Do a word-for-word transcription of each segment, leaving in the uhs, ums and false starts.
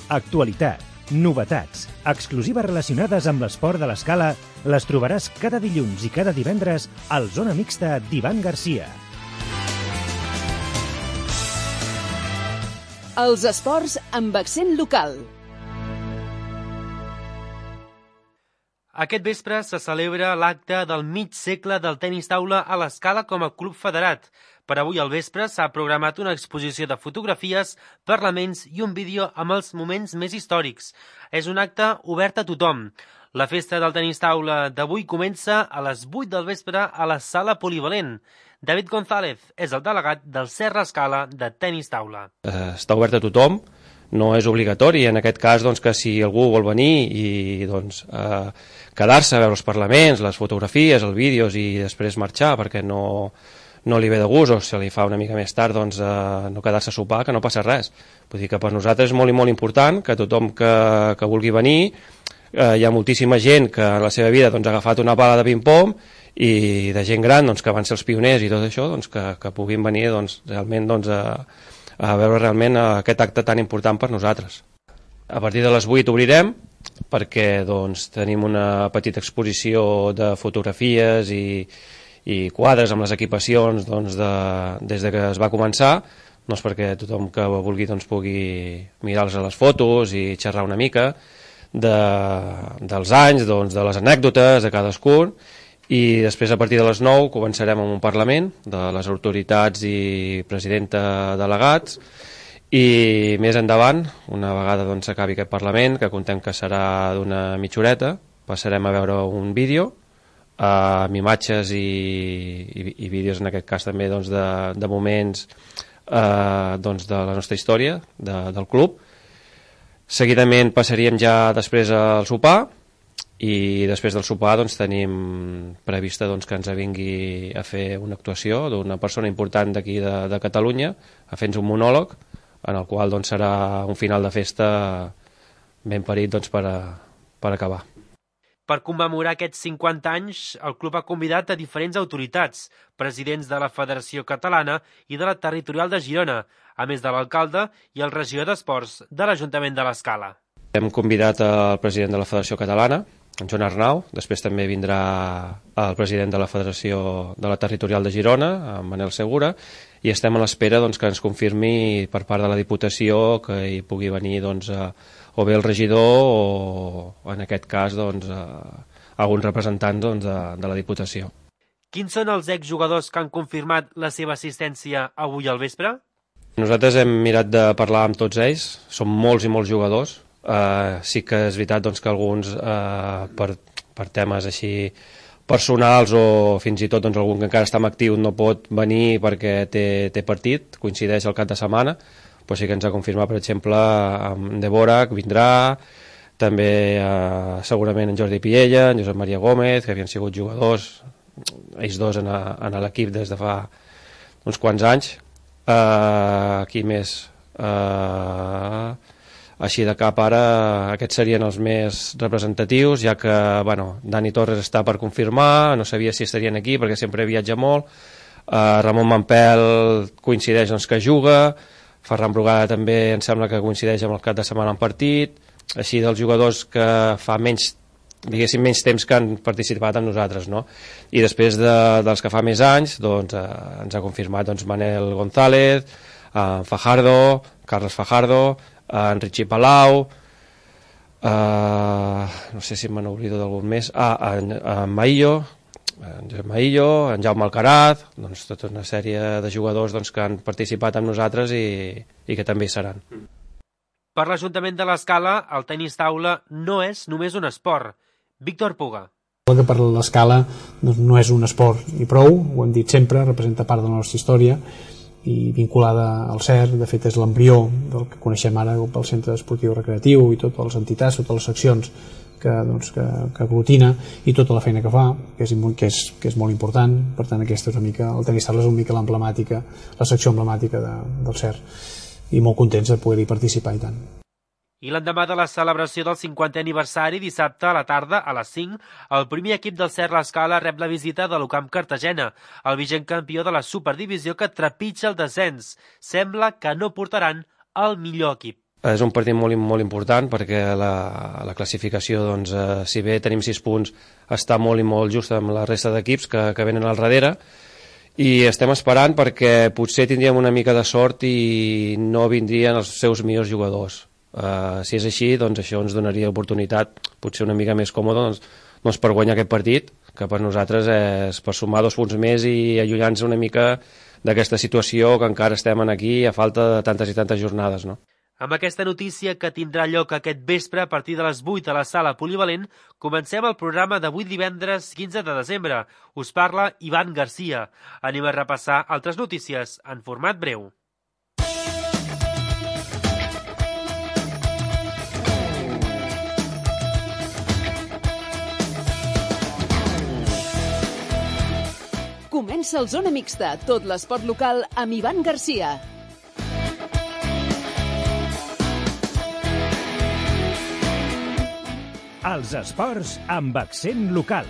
actualitat, novetats, exclusives relacionades amb l'esport de l'Escala les trobaràs cada dilluns i cada divendres al Zona Mixta d'Ivan Garcia. Els esports amb accent local. Aquest vespre se celebra l'acte del mig segle del tenis taula a l'Escala com a club federat. Per avui al vespre s'ha programat una exposició de fotografies, parlaments i un vídeo amb els moments més històrics. És un acte obert a tothom. La festa del tenis taula d'avui comença a les vuit del vespre a la sala polivalent. David González és el delegat del Serra Escala de tenis taula. Eh, està obert a tothom, no és obligatori, en aquest cas doncs, que si algú vol venir i doncs, eh, quedar-se a veure els parlaments, les fotografies, els vídeos i després marxar perquè no, no li ve de gust o se li fa una mica més tard doncs, eh, no quedar-se a sopar, que no passa res. Vull dir que per nosaltres és molt i molt important que tothom que, que vulgui venir, eh, hi ha moltíssima gent que en la seva vida doncs, ha agafat una pala de ping-pong i de gent gran doncs, que van ser els pioners i tot això doncs, que, que puguin venir doncs, realment doncs, a, a veure realment aquest acte tan important per nosaltres. A partir de les vuit obrirem perquè doncs, tenim una petita exposició de fotografies i, i quadres amb les equipacions doncs, de, des de que es va començar, doncs, perquè tothom que vulgui doncs, pugui mirar-les a les fotos i xerrar una mica de, dels anys, doncs, de les anècdotes de cadascun. I després, a partir de les nou, començarem amb un Parlament de les autoritats i presidenta delegats, i més endavant, una vegada doncs, s'acabi aquest Parlament, que contem que serà d'una mitja horeta, passarem a veure un vídeo eh, amb imatges i, i, i vídeos, en aquest cas també doncs, de, de moments eh, doncs, de la nostra història, de, del club. Seguidament passaríem ja després al sopar, i després del sopar doncs, tenim prevista doncs, que ens vingui a fer una actuació d'una persona important d'aquí de, de Catalunya, a fer-nos un monòleg, en el qual doncs, serà un final de festa ben parit doncs, per, a, per acabar. Per commemorar aquests cinquanta anys, el club ha convidat a diferents autoritats, presidents de la Federació Catalana i de la Territorial de Girona, a més de l'alcalde i el regidor d'Esports de l'Ajuntament de l'Escala. Hem convidat el president de la Federació Catalana, en Joan Arnau, després també vindrà el president de la Federació de la Territorial de Girona, en Manel Segura, i estem a l'espera doncs, que ens confirmi per part de la Diputació que hi pugui venir doncs, a, o bé el regidor o, en aquest cas, doncs, a, algun representant doncs, de, de la Diputació. Quins són els exjugadors que han confirmat la seva assistència avui al vespre? Nosaltres hem mirat de parlar amb tots ells, són molts i molts jugadors. Uh, sí que és veritat doncs, que alguns uh, per, per temes així personals o fins i tot doncs, algun que encara està en actiu no pot venir perquè té, té partit, coincideix el cap de setmana, però sí que ens ha confirmat, per exemple, amb Dvorak vindrà, també uh, segurament en Jordi Piella, en Josep Maria Gómez, que havien sigut jugadors, ells dos en, a, en l'equip des de fa uns quants anys. Uh, qui més? Uh, Així de cap ara, aquests serien els més representatius, ja que bueno, Dani Torres està per confirmar, no sabia si estarien aquí perquè sempre viatja molt, uh, Ramon Mampel coincideix doncs, que juga, Ferran Brugada també em sembla que coincideix amb el cap de setmana en partit, així dels jugadors que fa menys, diguéssim, menys temps que han participat amb nosaltres, no? I després de, dels que fa més anys, doncs, uh, ens ha confirmat doncs, Manel González, uh, Fajardo, Carles Fajardo, en Richie Palau, uh, no sé si me n'oblido d'algun més, ah, en, en Maillo, en Josep Maillo, en Jaume Alcaraz, doncs tota una sèrie de jugadors doncs, que han participat amb nosaltres i, i que també hi seran. Per l'Ajuntament de l'Escala, el tenis taula no és només un esport. Víctor Puga. Que per l'Escala doncs, no és un esport i prou, ho hem dit sempre, representa part de la nostra història, i vinculada al C E R, de fet és l'embrió del que coneixem ara pel Centre Esportiu Recreatiu i totes les entitats, totes les seccions que, doncs, que, que aglutina i tota la feina que fa, que és, que és, que és molt important. Per tant, aquesta és una mica, el tenis taula és una mica l'emblemàtica, la secció emblemàtica de, del C E R, i molt contents de poder-hi participar i tant. I l'endemà de la celebració del cinquantè aniversari, dissabte a la tarda, a les cinc, el primer equip del Serra Escala rep la visita de l'U C A M Cartagena, el vigent campió de la Superdivisió que trepitja el descens. Sembla que no portaran el millor equip. És un partit molt, molt important perquè la, la classificació, doncs, eh, si bé tenim sis punts, està molt i molt just amb la resta d'equips que, que venen al darrere, i estem esperant perquè potser tindríem una mica de sort i no vindrien els seus millors jugadors. Uh, si és així, doncs això ens donaria oportunitat potser una mica més còmode, doncs, doncs per guanyar aquest partit, que per nosaltres és per sumar dos punts més i allunyar-nos una mica d'aquesta situació que encara estem aquí a falta de tantes i tantes jornades, no? Amb aquesta notícia que tindrà lloc aquest vespre a partir de les vuit a la sala polivalent, comencem el programa d'avui divendres quinze de desembre. Us parla Ivan Garcia. Anem a repassar altres notícies en format breu. Comença el Zona Mixta, tot l'esport local amb Ivan Garcia. Els esports amb accent local.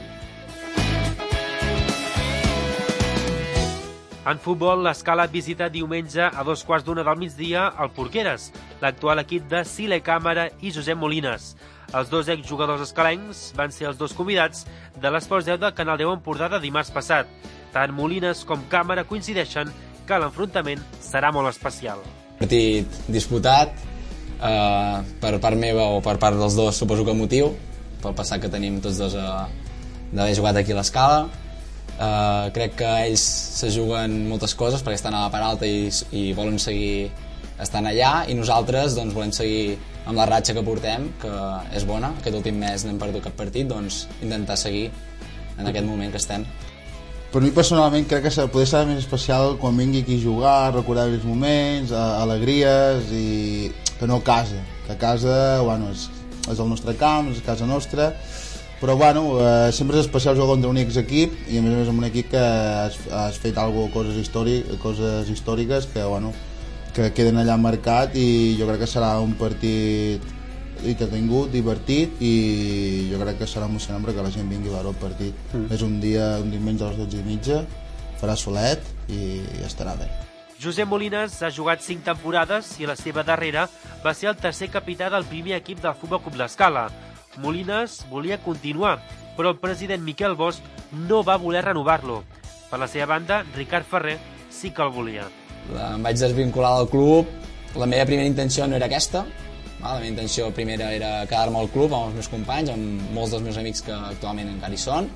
En futbol, l'Escala visita diumenge a dos quarts d'una del migdia al Porqueres, l'actual equip de Sile Càmera i Josep Molines. Els dos exjugadors escalencs van ser els dos convidats de l'Esports deu de Canal deu Empordà de dimarts passat. Tant Molines com Càmera coincideixen que l'enfrontament serà molt especial. Partit disputat, eh, per part meva o per part dels dos suposo que motiu, pel passat que tenim tots dos eh, d'haver jugat aquí a l'Escala. Eh, crec que ells se juguen moltes coses perquè estan a la part alta i, i volen seguir estant allà, i nosaltres doncs, volem seguir amb la ratxa que portem, que és bona. Aquest últim mes no hem perdut cap partit, doncs intentar seguir en aquest moment que estem. Per mi personalment crec que poder ser més especial quan vingui aquí a jugar, recordar els moments, alegries, i que no a casa, que a casa bueno, és, és el nostre camp, és casa nostra, però bueno, eh, sempre és especial jugar contra un equip, i a més a més amb un equip que has, has fet algo, coses, històric, coses històriques que, bueno, que queden allà marcat, i jo crec que serà un partit entretingut, divertit, i jo crec que serà emocionant perquè la gent vingui a veure el partit. Mm. És un dia, un diumenge a les dotze i mitja, farà solet i estarà bé. Josep Molines ha jugat cinc temporades i la seva darrera va ser el tercer capità del primer equip del Futbol Club l'Escala. Molines volia continuar, però el president Miquel Bosch no va voler renovar-lo. Per la seva banda, Ricard Ferrer sí que el volia. Em vaig desvincular del club. La meva primera intenció no era aquesta. La meva intenció primera era quedar-me al club amb els meus companys, amb molts dels meus amics que actualment encara hi són.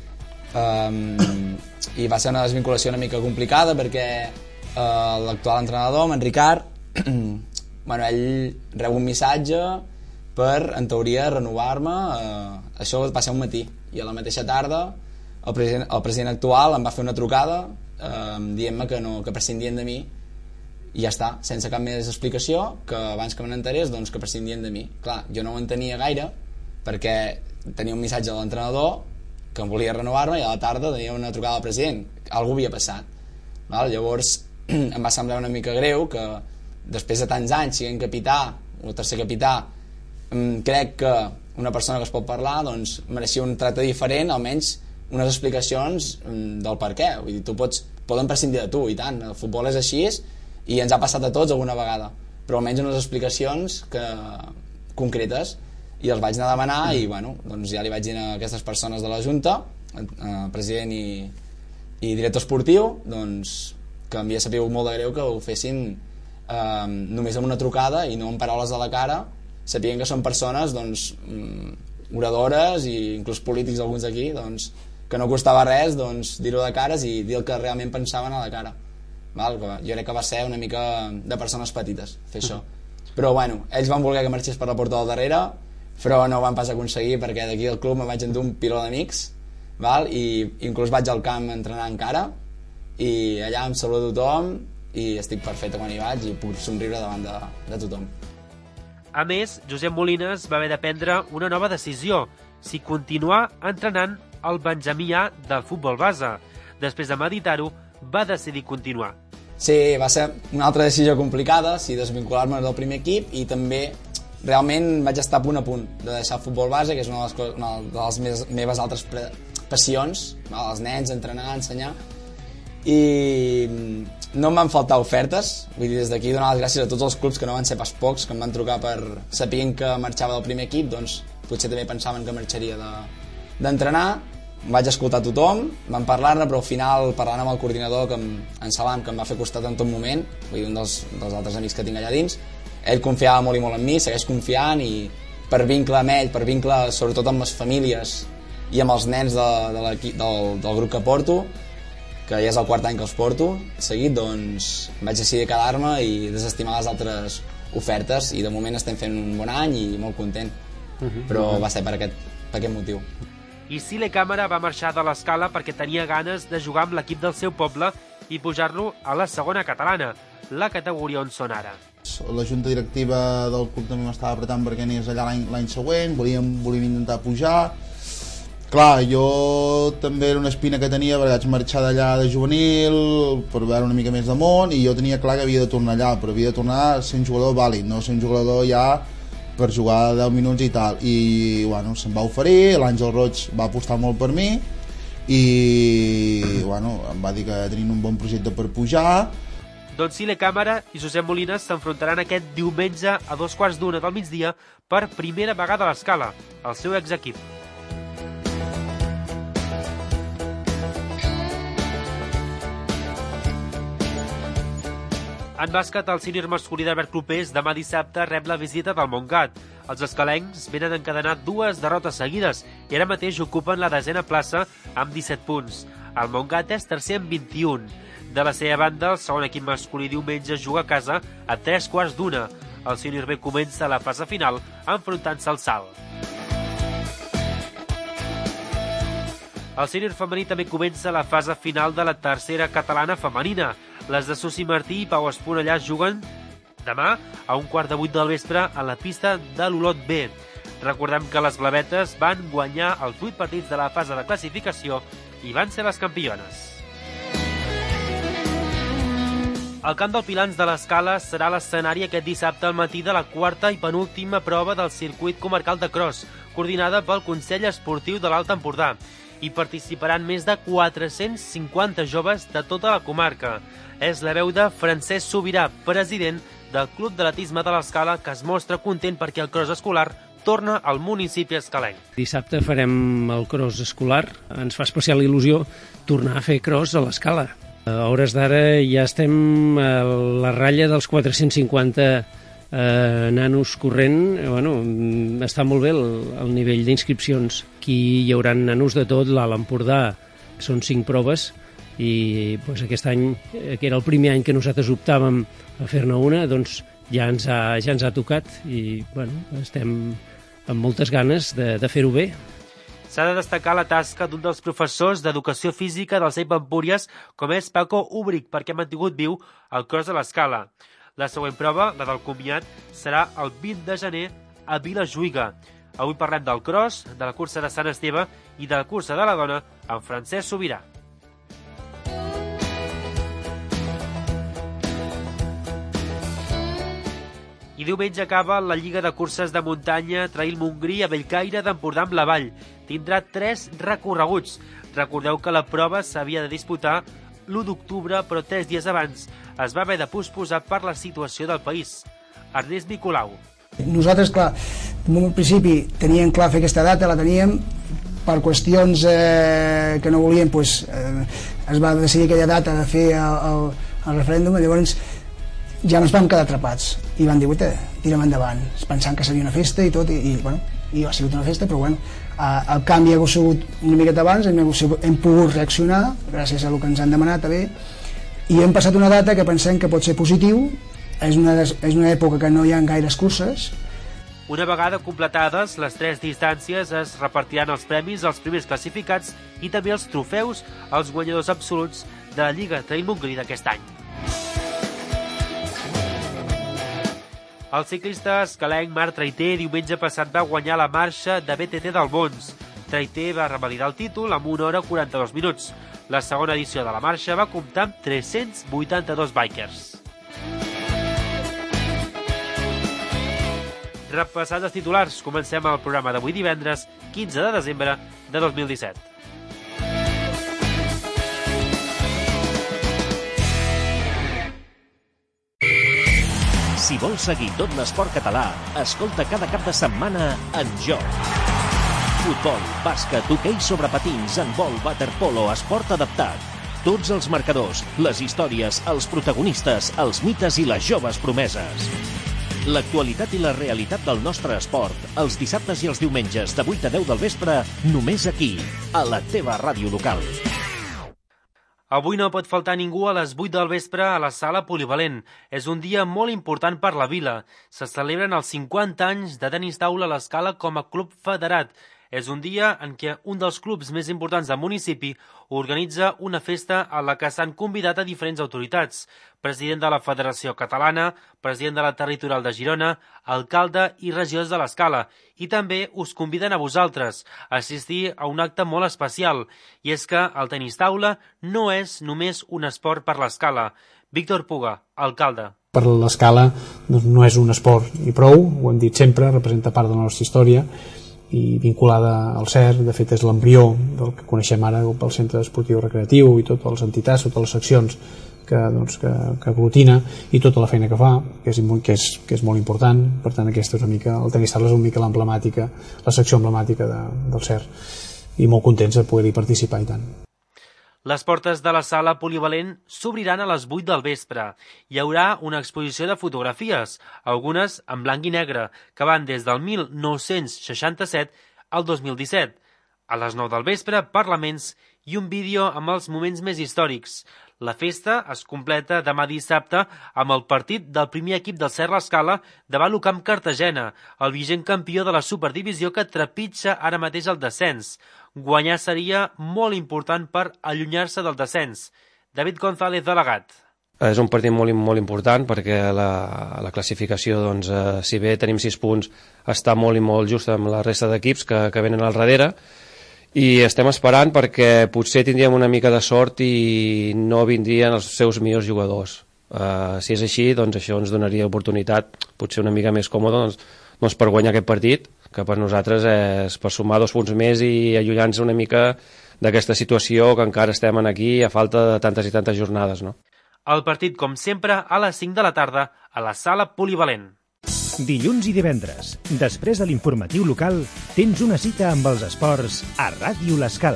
Um, I va ser una desvinculació una mica complicada perquè uh, l'actual entrenador, en Ricard, bueno, ell rep un missatge per, en teoria, renovar-me. Uh, això va ser un matí, i a la mateixa tarda el president, el president actual em va fer una trucada uh, dient-me que, no, que prescindien de mi, i ja està, sense cap més explicació, que abans que me n'enterés, doncs que prescindien de mi. Clar, jo no ho entenia gaire, perquè tenia un missatge de l'entrenador que em volia renovar-me, i a la tarda tenia una trucada del president. Algú havia passat. Val? Llavors em va semblar una mica greu que després de tants anys siguent capità, o tercer capità, crec que una persona que es pot parlar doncs mereixia un tracte diferent, almenys unes explicacions del per què. Vull dir, tu pots, poden prescindir de tu, i tant, el futbol és així, i ens ha passat a tots alguna vegada, però almenys unes explicacions que, concretes, i els vaig anar a demanar, i bueno, doncs ja li vaig dir a aquestes persones de la Junta, eh, president i, i director esportiu, doncs que m'havia sabut molt de greu que ho fessin eh, només amb una trucada i no amb paraules a la cara, sapient que són persones doncs, oradores i inclús polítics alguns d'aquí, doncs, que no costava res doncs, dir-ho de cares i dir el que realment pensaven a la cara. Val? Jo crec que va ser una mica de persones petites fer això, però bueno, ells van voler que marxés per la porta del darrere, però no ho van pas aconseguir perquè d'aquí al club me vaig endur un piló d'amics, val? I inclús vaig al camp a entrenar encara, i allà em saludo tothom i estic perfecte quan hi vaig i puc somriure davant de, de tothom. A més, Josep Molines va haver de prendre una nova decisió, si continuar entrenant el Benjamí A del futbol base. Després de meditar-ho, va decidir continuar. Sí, va ser una altra decisió complicada, si desvincular-me del primer equip, i també realment vaig estar a punt a punt de deixar el futbol base, que és una de les, coses, una de les meves, meves altres passions, els nens, entrenar, ensenyar, i no em van faltar ofertes, vull dir, des d'aquí donar les gràcies a tots els clubs que no van ser pas pocs, que em van trucar per sapient que marxava del primer equip, doncs potser també pensaven que marxaria d'entrenar. Em vaig escoltar a tothom, vam parlar-ne, però al final, parlant amb el coordinador, que em, en Salam, que em va fer costat en tot moment, vull dir, un dels, dels altres amics que tinc allà dins, ell confiava molt i molt en mi, segueix confiant, i per vincle amb ell, per vincle sobretot amb les famílies i amb els nens de, de del, del grup que porto, que ja és el quart any que els porto seguit, doncs vaig decidir quedar-me i desestimar les altres ofertes, i de moment estem fent un bon any i molt content, uh-huh, però uh-huh. va ser per aquest, per aquest motiu. I Sile Càmera va marxar de l'Escala perquè tenia ganes de jugar amb l'equip del seu poble i pujar-lo a la segona catalana, la categoria on són ara. La junta directiva del club també m'estava apretant perquè anés allà l'any següent, volíem, volíem intentar pujar. Clar, jo també era una espina que tenia perquè vaig marxar d'allà de juvenil per veure una mica més de món, i jo tenia clar que havia de tornar allà, però havia de tornar a ser un jugador vàlid, no ser un jugador ja per jugar deu minuts i tal. I bueno, se'm va oferir, l'Àngel Roig va apostar molt per mi i bueno, em va dir que tenien un bon projecte per pujar. Doncs Sile Càmera i Josep Molines s'enfrontaran aquest diumenge a dos quarts d'una del migdia per primera vegada a l'Escala, el seu exequip. En bàsquet, el sènior masculí d'Albert Clopés demà dissabte rep la visita del Montgat. Els escalencs venen encadenar dues derrotes seguides i ara mateix ocupen la desena plaça amb disset punts. El Montgat és tercer amb vint-i-un. De la seva banda, el segon equip masculí diumenge juga a casa a tres quarts d'una. El sènior B comença la fase final enfrontant-se al Salt. El sènior femení també comença la fase final de la tercera catalana femenina. Les de Susi Martí i Pau Esponellà juguen demà a un quart de vuit del vespre a la pista de l'Olot B. Recordem que les blavetes van guanyar els vuit partits de la fase de classificació i van ser les campiones. El camp del Pilans de l'Escala serà l'escenari aquest dissabte al matí de la quarta i penúltima prova del circuit comarcal de cross, coordinada pel Consell Esportiu de l'Alt Empordà. Hi participaran més de quatre-cents cinquanta joves de tota la comarca. És la veu de Francesc Sobirà, president del Club d'Atletisme de l'Escala, que es mostra content perquè el cross escolar torna al municipi escalenc. Dissabte farem el cross escolar. Ens fa especial il·lusió tornar a fer cross a l'Escala. A hores d'ara ja estem a la ratlla dels quatre-cents cinquanta eh, nanos corrent. Bueno, està molt bé el, el nivell d'inscripcions. Aquí hi haurà nanos de tot, l'Alt Empordà. Són cinc proves i doncs, aquest any, que era el primer any que nosaltres optàvem a fer-ne una, doncs ja ens ha, ja ens ha tocat i bueno, estem amb moltes ganes de, de fer-ho bé. S'ha de destacar la tasca d'un dels professors d'Educació Física del C E I P Empúries, com és Paco Ubric, perquè ha mantingut viu el cross a l'Escala. La següent prova, la del comiat, serà el vint de gener a Vilajuïga. Avui parlem del cross, de la cursa de Sant Esteve i de la cursa de la dona amb Francesc Sobirà. I diumenge acaba la Lliga de Curses de Muntanya Trail Montgrí a Bellcaire d'Empordà amb la Vall. Tindrà tres recorreguts. Recordeu que la prova s'havia de disputar l'u d'octubre, però tres dies abans es va haver de posposar per la situació del país. Ernest Nicolau. Nosaltres, clar, en un principi teníem clar fer aquesta data, la teníem, per qüestions eh, que no volíem, pues, eh, es va decidir aquella data de fer el, el, el referèndum, i llavors ja ens vam quedar atrapats i van dir, guaita, tirem endavant, pensant que seria una festa i tot, i, i, bueno, i ha sigut una festa, però bueno, eh, el canvi ha sigut una miqueta abans, hem, hem pogut reaccionar gràcies a el que ens han demanat també, i hem passat una data que pensem que pot ser positiu. És una, és una època que no hi ha gaires curses. Una vegada completades les tres distàncies es repartiran els premis als primers classificats i també els trofeus als guanyadors absoluts de la Lliga Trail Montgrí d'aquest any. El ciclista escalenc Marc Traiter diumenge passat va guanyar la marxa de B T T del Bons. Traiter va revalidar el títol amb una hora quaranta-dos minuts. La segona edició de la marxa va comptar amb tres-cents vuitanta-dos bikers. Repassats els titulars, comencem el programa d'avui divendres, quinze de desembre de dos mil disset. Si vols seguir tot l'esport català, escolta cada cap de setmana En Joc. Futbol, bàsquet, hoquei sobre patins, handbol, waterpolo, esport adaptat. Tots els marcadors, les històries, els protagonistes, els mites i les joves promeses. L'actualitat i la realitat del nostre esport, els dissabtes i els diumenges de vuit a deu del vespre, només aquí, a la teva ràdio local. Avui no pot faltar ningú a les vuit del vespre a la sala polivalent. És un dia molt important per la vila. Se celebren els cinquanta anys de tenis taula a l'Escala com a club federat. És un dia en què un dels clubs més importants del municipi organitza una festa a la que s'han convidat a diferents autoritats. President de la Federació Catalana, president de la Territorial de Girona, alcalde i regidors de l'Escala. I també us conviden a vosaltres a assistir a un acte molt especial. I és que el tenis taula no és només un esport per l'Escala. Víctor Puga, alcalde. Per l'Escala doncs, no és un esport i prou, ho hem dit sempre, representa part de la nostra història i vinculada al C E R, de fet és l'embrió del que coneixem ara pel Centre Esportiu Recreatiu i totes les entitats, totes les seccions que, doncs, que, que aglutina i tota la feina que fa, que és, que és, que és molt important. Per tant, aquesta és una mica, el tenis taula és una mica l'emblemàtica, la secció emblemàtica de, del C E R, i molt contents de poder-hi participar i tant. Les portes de la sala polivalent s'obriran a les vuit del vespre. Hi haurà una exposició de fotografies, algunes en blanc i negre, que van des del mil nou-cents seixanta-set al dos mil disset. A les nou del vespre, parlaments i un vídeo amb els moments més històrics. La festa es completa demà dissabte amb el partit del primer equip del C E R l'Escala davant l'U-Camp Cartagena, el vigent campió de la Superdivisió que trepitja ara mateix el descens. Guanyar seria molt important per allunyar-se del descens. David González, delegat. És un partit molt, molt important perquè la, la classificació, doncs, eh, si bé tenim sis punts, està molt i molt just amb la resta d'equips que, que venen al darrere, i estem esperant perquè potser tindríem una mica de sort i no vindrien els seus millors jugadors. Uh, si és així, doncs això ens donaria oportunitat, potser una mica més còmode, doncs, doncs per guanyar aquest partit, que per nosaltres és per sumar dos punts més i allunyar-nos una mica d'aquesta situació que encara estem aquí a falta de tantes i tantes jornades, no? El partit, com sempre, a les cinc de la tarda a la sala polivalent. Dilluns i divendres, després de l'informatiu local, tens una cita amb els esports a Ràdio l'Escala.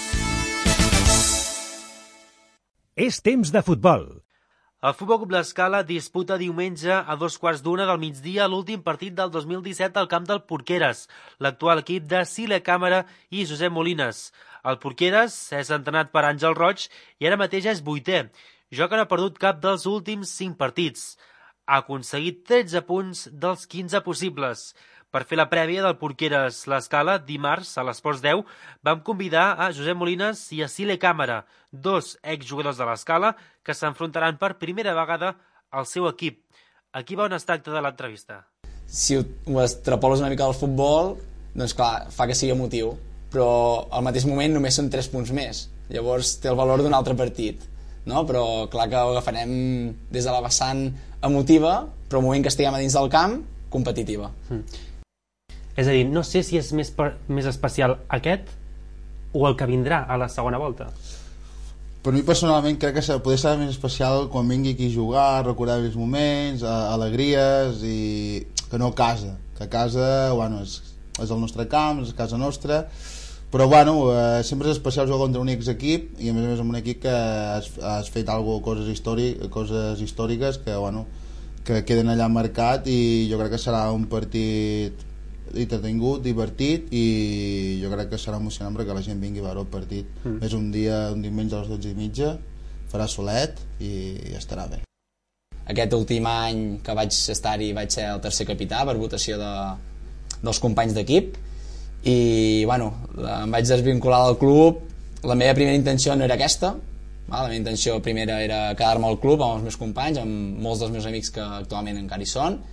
És temps de futbol. El Futbol Club l'Escala disputa diumenge a dos quarts d'una del migdia l'últim partit del dos mil disset al camp del Porqueres, l'actual equip de Sile Càmera i Josep Molines. El Porqueres és entrenat per Àngel Roig i ara mateix és vuitè. Jo que no ha perdut cap dels últims cinc partits. Ha aconseguit tretze punts dels quinze possibles. Per fer la prèvia del Porqueres l'Escala, dimarts, a l'Esports deu, vam convidar a Josep Molines i a Sile Càmera, dos exjugadors de l'Escala que s'enfrontaran per primera vegada al seu equip. Aquí va on es tracta de l'entrevista. Si ho, ho extrapoles una mica al futbol, doncs clar, fa que sigui emotiu, però al mateix moment només són tres punts més. Llavors té el valor d'un altre partit. No? Però clar que ho agafarem des de la vessant emotiva, però al moment que estiguem a dins del camp, competitiva. Mm. És a dir, no sé si és més, per, més especial aquest o el que vindrà a la segona volta. Per mi personalment crec que poder ser més especial quan vingui aquí a jugar, recordar els moments, alegries, i que no a casa, que a casa bueno, és, és el nostre camp, és casa nostra, però bueno, eh, sempre és especial jugar contra un equip i a més a més amb un equip que has, has fet algo, coses, histori, coses històriques que, bueno, que queden allà marcat, i jo crec que serà un partit entretingut, divertit, i jo crec que serà emocionant perquè la gent vingui a veure el partit. Mm. És un dia, un diumenge a les dotze i mitja, farà solet i ja estarà bé. Aquest últim any que vaig estar-hi vaig ser el tercer capità per votació de, dels companys d'equip, i bueno, em vaig desvincular del club. La meva primera intenció no era aquesta, la meva intenció primera era quedar-me al club amb els meus companys, amb molts dels meus amics que actualment encara hi són,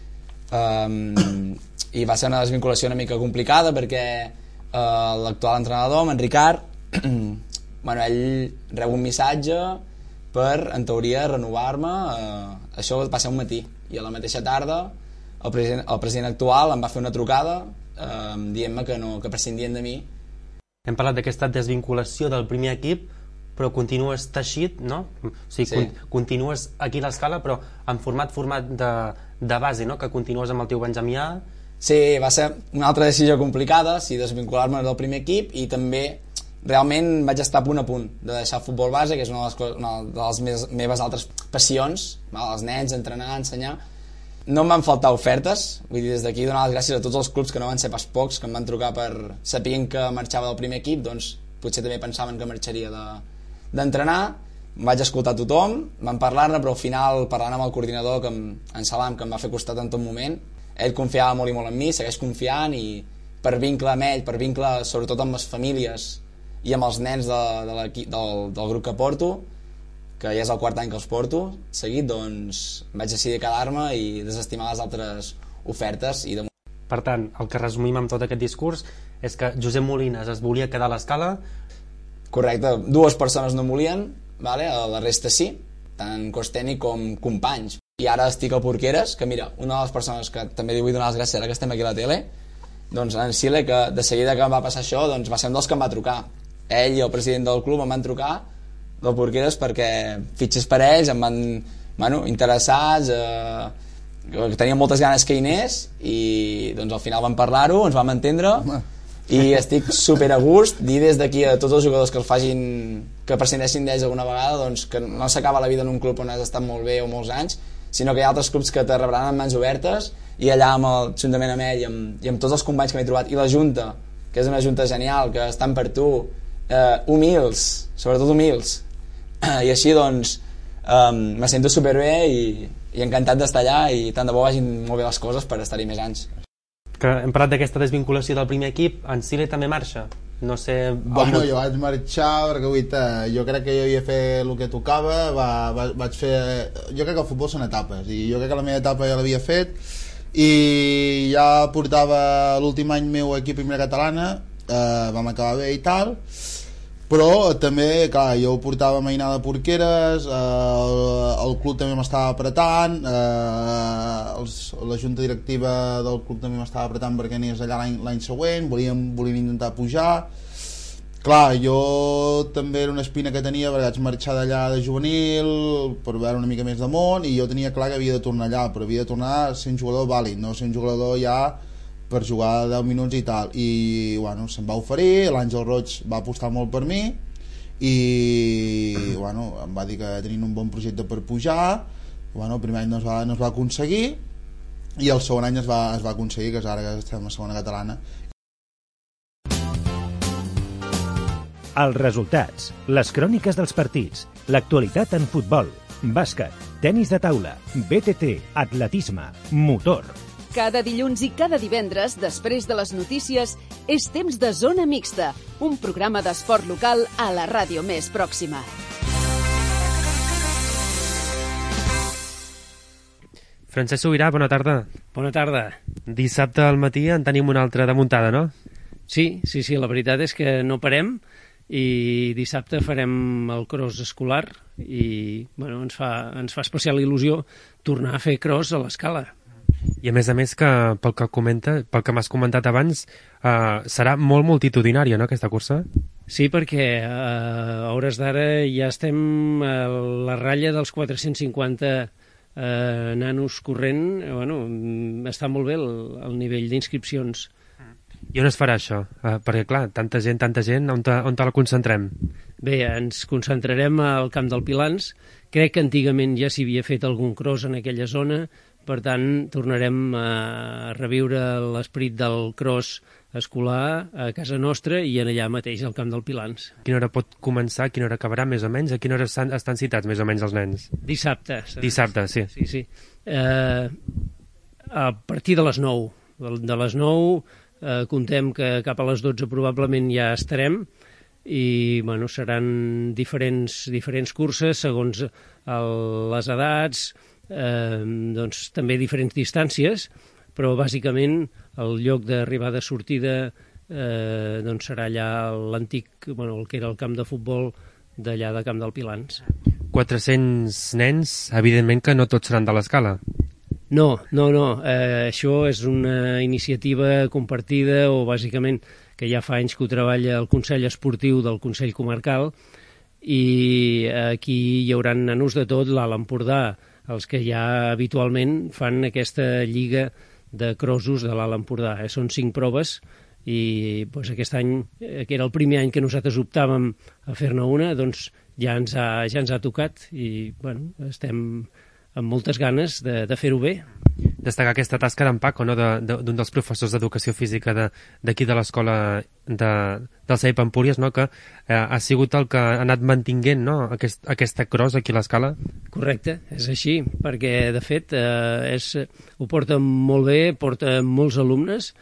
um, i va ser una desvinculació una mica complicada perquè uh, l'actual entrenador, en Ricard, bueno, ell rep un missatge per, en teoria, renovar-me. Uh, això va ser un matí, i a la mateixa tarda el president, el president actual em va fer una trucada uh, dient-me que, no, que prescindien de mi. Hem parlat d'aquesta desvinculació del primer equip, però continues teixit, no? O sigui, sí. con continues aquí a l'Escala, però en format format de, de base, no? Que continues amb el teu Benjamià. Sí, va ser una altra decisió complicada, sí, desvincular-me del primer equip, i també realment vaig estar a punt a punt de deixar el futbol base, que és una de les, coses, una de les meves, meves altres passions, val? Els nens, entrenar, ensenyar. No em van faltar ofertes, vull dir, des d'aquí donar les gràcies a tots els clubs, que no van ser pas pocs, que em van trucar per saber que marxava del primer equip, doncs potser també pensaven que marxaria d'entrenar. De, vaig escoltar tothom, vam parlar-ne, però al final, parlant amb el coordinador, que em, en Salam, que em va fer costat en tot moment, ell confiava molt i molt en mi, segueix confiant, i per vincle amb ell, per vincle sobretot amb les famílies i amb els nens de, de del, del grup que porto, que ja és el quart any que els porto seguit, doncs vaig decidir quedar-me i desestimar les altres ofertes. I de... Per tant, el que resumim amb tot aquest discurs és que Josep Molines es volia quedar a l'Escala. Correcte, dues persones no volien, vale? La resta sí, tant Costeni com companys. I ara estic a Porqueres, que mira, una de les persones que també li vull donar les gràcies ara que estem aquí a la tele, doncs en Sile, que de seguida que em va passar això, doncs va ser un dels que em va trucar. Ell i el president del club em van trucar del Porqueres perquè fitxes per ells, em van, bueno, interessats, eh, que tenien moltes ganes que hi anés, i doncs al final vam parlar-ho, ens vam entendre, i estic super a gust. Dir des d'aquí a tots els jugadors que els facin, que prescindeixin d'ells alguna vegada, doncs que no s'acaba la vida en un club on has estat molt bé o molts anys, sinó que hi ha altres clubs que te rebran amb mans obertes, i allà amb el, juntament amb ell i amb, i amb tots els companys que m'he trobat, i la Junta, que és una Junta genial, que estan per tu, eh, humils, sobretot humils, i així doncs um, me sento superbé i, i encantat d'estar allà, i tant de bo vagin molt bé les coses per estar-hi més anys. Que hem parlat d'aquesta desvinculació del primer equip, en Sile també marxa? No sé... Bueno, jo vaig marxar perquè guita, jo crec que jo havia fet el que tocava, va, va, vaig fer... Jo crec que el futbol són etapes, i jo crec que la meva etapa ja l'havia fet, i ja portava l'últim any meu aquí a Primera Catalana, eh, vam acabar bé i tal, però també, clar, jo portava mainada de Porqueres, eh, el, el club també m'estava apretant, eh, els, la junta directiva del club també m'estava apretant perquè anies allà l'any següent, volíem, volíem intentar pujar. Clar, jo també era una espina que tenia perquè vaig marxar d'allà de juvenil per veure una mica més de món, i jo tenia clar que havia de tornar allà, però havia de tornar a ser un jugador vàlid, no ser un jugador ja per jugar deu minuts i tal, i bueno, se'm va oferir, l'Àngel Roig va apostar molt per mi, i bueno, em va dir que tenien un bon projecte per pujar. Bueno, el primer any no es va, no es va aconseguir, i el segon any es va, es va aconseguir, que és ara que estem a Segona Catalana. Els resultats, les cròniques dels partits, l'actualitat en futbol, bàsquet, tenis de taula, B T T, atletisme, motor. Cada dilluns i cada divendres, després de les notícies, és temps de Zona Mixta, un programa d'esport local a la ràdio més pròxima. Francesc Subirà, bona tarda. Bona tarda. Dissabte al matí en tenim una altra de muntada, no? Sí, sí, sí, la veritat és que no parem, i dissabte farem el cross escolar, i bueno, ens fa, ens fa especial il·lusió tornar a fer cross a l'Escala. I a més a més que pel que comenta, pel que m'has comentat abans, eh, serà molt multitudinària, no, aquesta cursa? Sí, perquè eh, a hores d'ara ja estem a la ratlla dels quatre-cents cinquanta eh, nanos corrent. Eh, bueno, està molt bé el, el nivell d'inscripcions. I on es farà això? Eh, perquè clar, tanta gent, tanta gent, on te, on te la concentrem? Bé, ens concentrarem al Camp del Pilans. Crec que antigament ja s'hi havia fet algun cross en aquella zona, per tant, tornarem a reviure l'esperit del cross escolar a casa nostra i en allà mateix al Camp del Pilans. A quina hora pot començar, a quina hora acabarà més o menys? A quina hora estan, estan citats més o menys els nens? Dissabte. Dissabte, sí. Sí, sí. Eh, a partir de les nou. De les nou eh, contem que cap a les dotze probablement ja estarem, i bueno, seran diferents, diferents curses segons el, les edats, Eh, doncs també diferents distàncies, però bàsicament el lloc d'arribada-sortida eh, doncs serà allà l'antic, bueno, el que era el camp de futbol d'allà de Camp del Pilans. quatre-cents nens, evidentment que no tots seran de l'Escala. No, no, no, eh, això és una iniciativa compartida, o bàsicament que ja fa anys que ho treballa el Consell Esportiu del Consell Comarcal, i aquí hi haurà nanos de tot l'Alt Empordà, els que ja habitualment fan aquesta lliga de crossos de l'Alt Empordà. Eh? Són cinc proves i doncs, aquest any, que era el primer any que nosaltres optàvem a fer-ne una, doncs ja ens ha, ja ens ha tocat i bueno, estem amb moltes ganes de, de fer-ho bé. Destacar aquesta tasca d'en Paco, no? de, de, d'un dels professors d'educació física d'aquí de, de l'escola de, del C E I P Empúries, no? que eh, ha sigut el que ha anat mantinguent, no? Aquest, aquesta cross aquí a l'escala. Correcte, és així, perquè de fet eh, és, ho porta molt bé, porta molts alumnes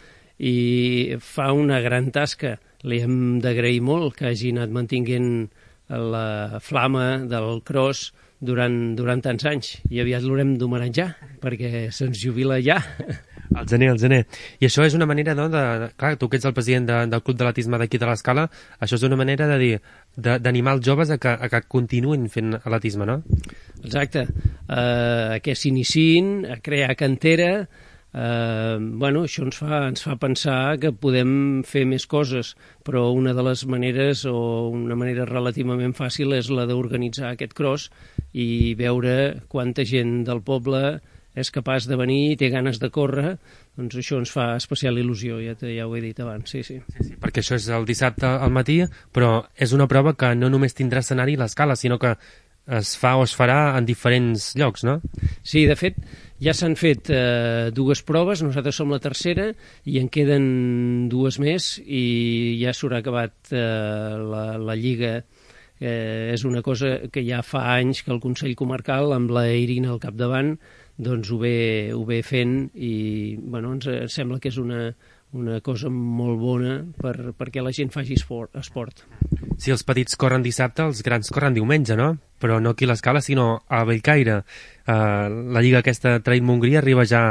i fa una gran tasca. Li hem d'agrair molt que hagi anat mantinguent la flama del cross durant, durant tants anys, i aviat l'haurem d'homenatjar perquè se'ns jubila ja. Al gener, al gener. I això és una manera, no, de, de clar, tu que ets el president de, del Club d'Atletisme d'aquí de l'Escala, això és una manera de dir, d'animar els joves a que, a que continuïn fent atletisme, no? Exacte, uh, que s'iniciïn, a crear cantera. Uh, bueno, això ens fa, ens fa pensar que podem fer més coses, però una de les maneres, o una manera relativament fàcil, és la d'organitzar aquest cross i veure quanta gent del poble és capaç de venir i té ganes de córrer. Doncs això ens fa especial il·lusió, ja, te, ja ho he dit abans, sí, sí. sí, sí. Perquè això és el dissabte al matí, però és una prova que no només tindrà escenari a l'Escala, sinó que es fa o es farà en diferents llocs, no? Sí, de fet, ja s'han fet eh, dues proves, nosaltres som la tercera, i en queden dues més, i ja s'haurà acabat eh, la, la Lliga. Eh, és una cosa que ja fa anys que el Consell Comarcal, amb la Irina al capdavant, doncs ho ve, ho ve fent, i bueno, ens sembla que és una, una cosa molt bona per, perquè la gent faci esport, esport. Si els petits corren dissabte, els grans corren diumenge, no? Però no aquí a l'Escala, sinó a Bellcaire. Uh, la lliga aquesta Trail Montgrí arriba ja,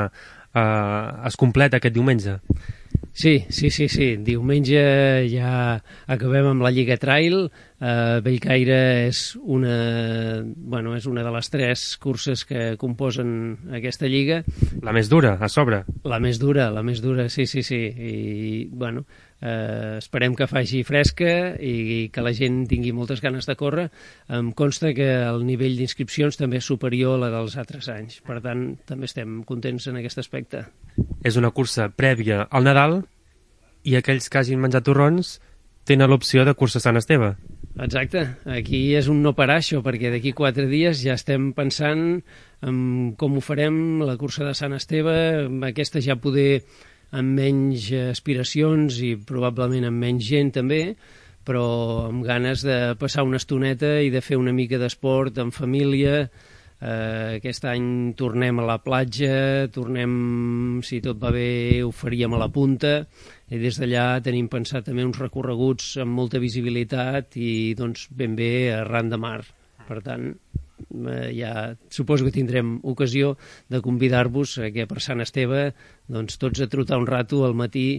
uh, es completa aquest diumenge. Sí, sí, sí, sí. Diumenge ja acabem amb la Lliga Trail. Uh, Bellcaire és una, bueno, és una de les tres curses que composen aquesta lliga. La més dura, a sobre. La més dura, la més dura, sí, sí, sí. I, bueno, uh, esperem que faci fresca i que la gent tingui moltes ganes de córrer. Em consta que el nivell d'inscripcions també és superior a la dels altres anys. Per tant, també estem contents en aquest aspecte. És una cursa prèvia al Nadal i aquells que hagin menjat torrons tenen l'opció de cursa Sant Esteve. Exacte, aquí és un no parar això, perquè d'aquí quatre dies ja estem pensant en com ho farem, la cursa de Sant Esteve, aquesta ja poder amb menys aspiracions i probablement amb menys gent també, però amb ganes de passar una estoneta i de fer una mica d'esport en família. Uh, aquest any tornem a la platja, tornem, si tot va bé, ho faríem a la punta, i des d'allà tenim pensat també uns recorreguts amb molta visibilitat i doncs ben bé arran de mar. Per tant, uh, ja suposo que tindrem ocasió de convidar-vos a que per Sant Esteve doncs, tots a trotar un rato al matí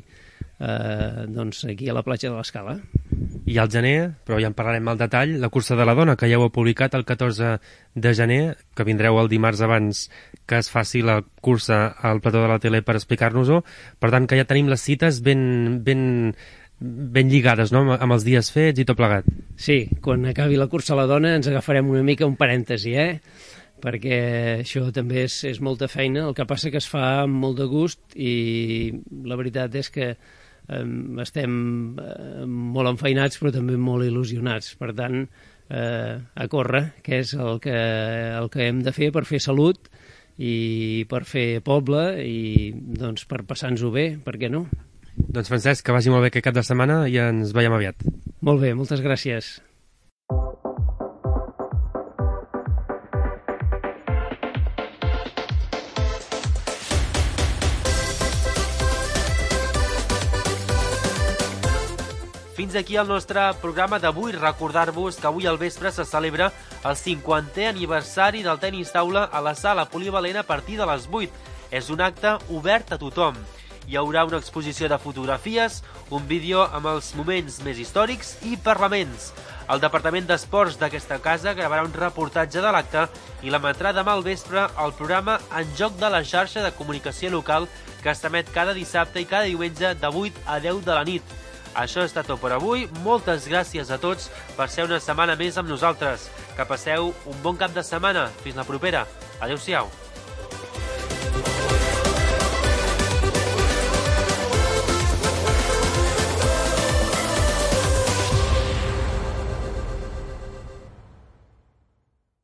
uh, doncs, aquí a la platja de l'Escala. I al gener, però ja en parlarem al detall, la cursa de la dona, que ja ho heu publicat el catorze de gener, que vindreu el dimarts abans que es faci la cursa al plató de la tele per explicar-nos-ho. Per tant, que ja tenim les cites ben, ben, ben lligades, no?, amb els dies fets i tot plegat. Sí, quan acabi la cursa a la dona ens agafarem una mica un parèntesi, eh? Perquè això també és, és molta feina, el que passa que es fa amb molt de gust i la veritat és que estem molt enfeinats però també molt il·lusionats. Per tant, eh, a córrer, que és el que, el que hem de fer per fer salut i per fer poble i doncs, per passar-nos-ho bé, per què no? Doncs Francesc, que vagi molt bé aquest cap de setmana i ens veiem aviat. Molt bé, moltes gràcies. Fins aquí el nostre programa d'avui. Recordar-vos que avui al vespre se celebra el cinquantè aniversari del tenis taula a la sala polivalent a partir de les vuit. És un acte obert a tothom. Hi haurà una exposició de fotografies, un vídeo amb els moments més històrics i parlaments. El Departament d'Esports d'aquesta casa gravarà un reportatge de l'acte i l'emetrà demà al vespre el programa En Joc de la xarxa de comunicació local que s'emet cada dissabte i cada diumenge de vuit a deu de la nit. Això està tot per avui. Moltes gràcies a tots per ser una setmana més amb nosaltres. Que passeu un bon cap de setmana. Fins la propera. Adéu-siau.